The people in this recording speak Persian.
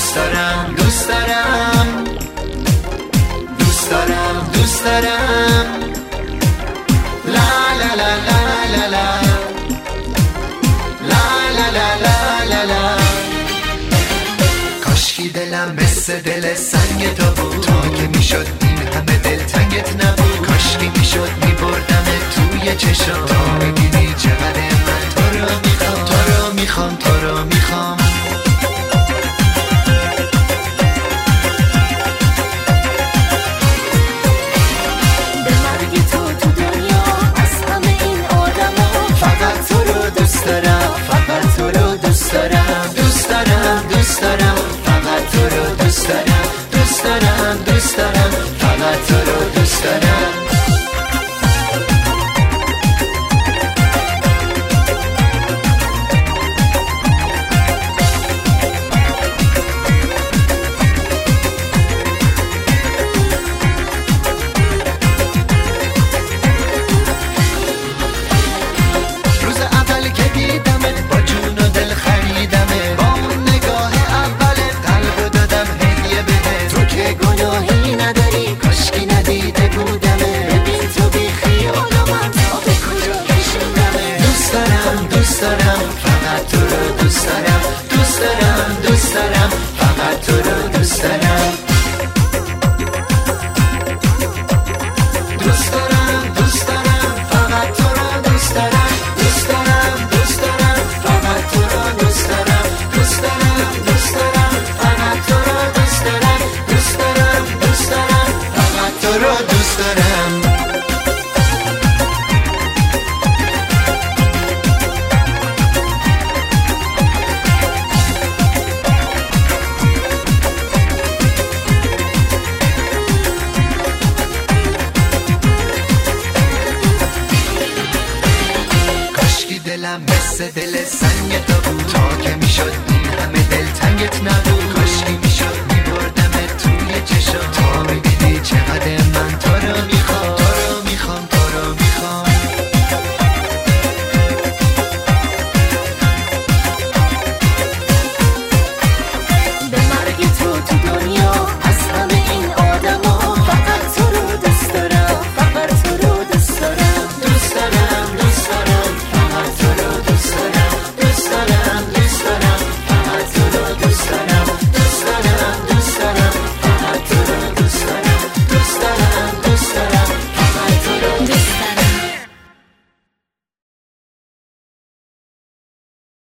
دوست دارم دوست دارم دوست دارم دوست دارم لا لا لا لا لا لا لا لا لا لا لا. کاشکی دلم مثل دل سنگ تو بود، تا که میشد این همه دلتنگت نبود. کاشکی میشد میبردم توی چشم تا ببینی چقدر من تو رو میخوام، تو رو میخوام، تو رو میخوام. به مرگ تو دنیا از همه این آدما فقط تو رو دوست دارم، فقط تو رو دوست دارم، دوست دارم دوست دارم، فقط تو رو دوست دارم، دوست دارم دوست دارم، فقط تو رو دوست دارم. روز اول که دیدمت با جون و دل خریدمت، با اون نگاه اولت قلب دادم هدیه بده. تو که گناهی نداری کاشکی ندیده بودمت، ببین تو بی خیال و من تا به کجا کشیدمت. دوست دارم دوست دارم، فقط تو رو دوست دارم، دوست دارم دوست دارم، فقط تو رو دوست دارم. دوست دارم دوست دارم، فقط تو رو دوست دارم، دوست دارم دوست دارم، فقط تو رو دوست دارم، دوست دارم دوست دارم، فقط تو رو دوست دارم، دوست دارم دوست دارم، فقط تو رو دوست دارم. کاشکی دلم مثل دل